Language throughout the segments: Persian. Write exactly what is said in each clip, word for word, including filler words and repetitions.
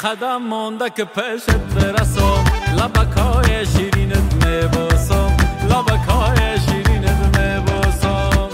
قدم مونده که پیشت برسم، لبکای شیرینت میبوسم، لبکای شیرینت میبوسم.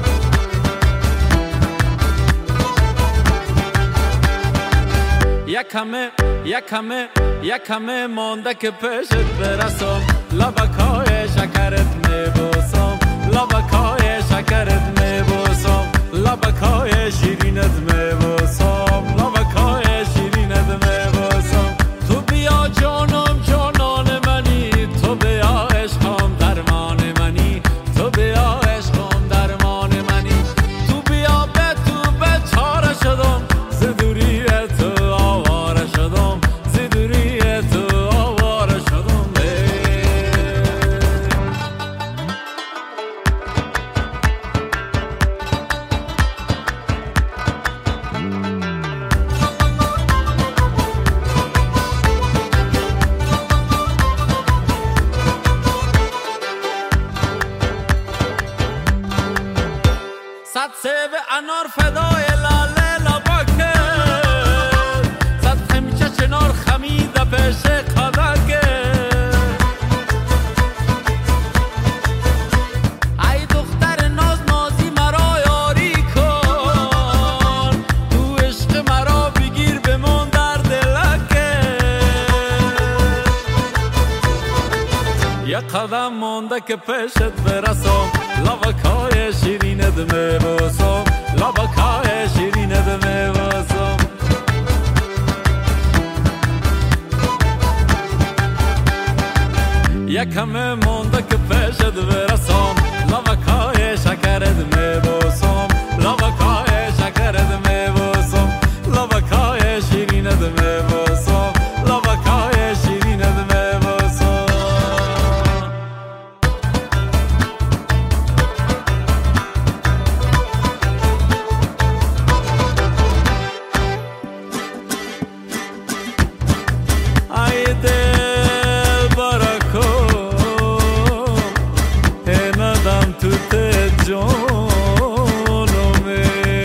یکمه یکمه یکمه مونده که پیشت برسم، لبکای شکرت میبوسم، لبکای شکرت میبوسم، لبکای شیرینت میبوسم، لبکای شیرینت میبوسم. تو بیا جانم جانان منی، تو بیا عشقم درمان منی، تو بیا عشقم درمان منی. تو بیا به تو به چاره شدم، ز دوری تو آواره شدم، ز دوری تو آواره شدم. صد سیب انار فدای لاله لبکه، صد خمیچه چنار خمیده پیش قدکه. ای دختر ناز نازی مرا یاری کن، تو عشق مرا بگیر بمون در دلکه. یک قدم مونده که پیشت برسم، لبکای شیرینت میبوسم، لبکای شیرینت میبوسم. یکمه مونده که پیشت برسم، لبکای شکرت میبوسم، لبکای شکرت میبوسم، لبکای شیرینت میبوسم، لبکای شیرینت میبوسم. ای دل برکو ندم تو ته جانمه،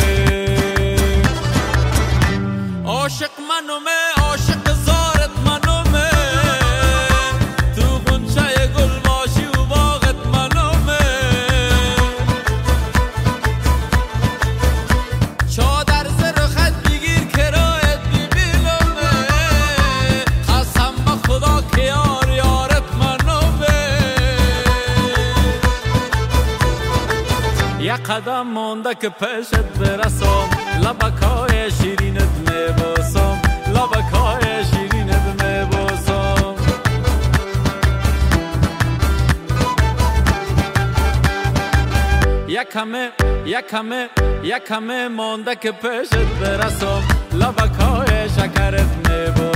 عاشق منومه عاشق زارت منومه، تو غنچه گل باشی و باغت منومه. چادر زر خط بگیر کرایت ببینمه، قسم به خدا که یار یارت منومه. یک قدم مونده که پیشت برسم، لبکای شیرینت میبوسم، لبکای شیرینت میبوسم. یکمه یکمه یکمه مونده که پیشت برسم، لبکای شکرت میبوسم.